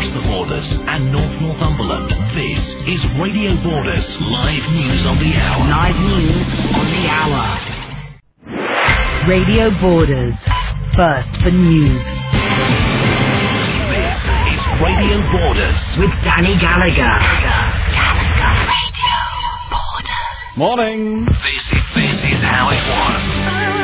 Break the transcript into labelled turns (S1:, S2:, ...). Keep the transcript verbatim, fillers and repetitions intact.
S1: across the borders and North Northumberland. This is Radio Borders Live News on the Hour.
S2: Live News on the Hour. Radio Borders. First for news.
S1: This is Radio Borders
S2: with Danny Gallagher. Gallagher Radio Borders.
S3: Morning.
S1: This is, this is how it was.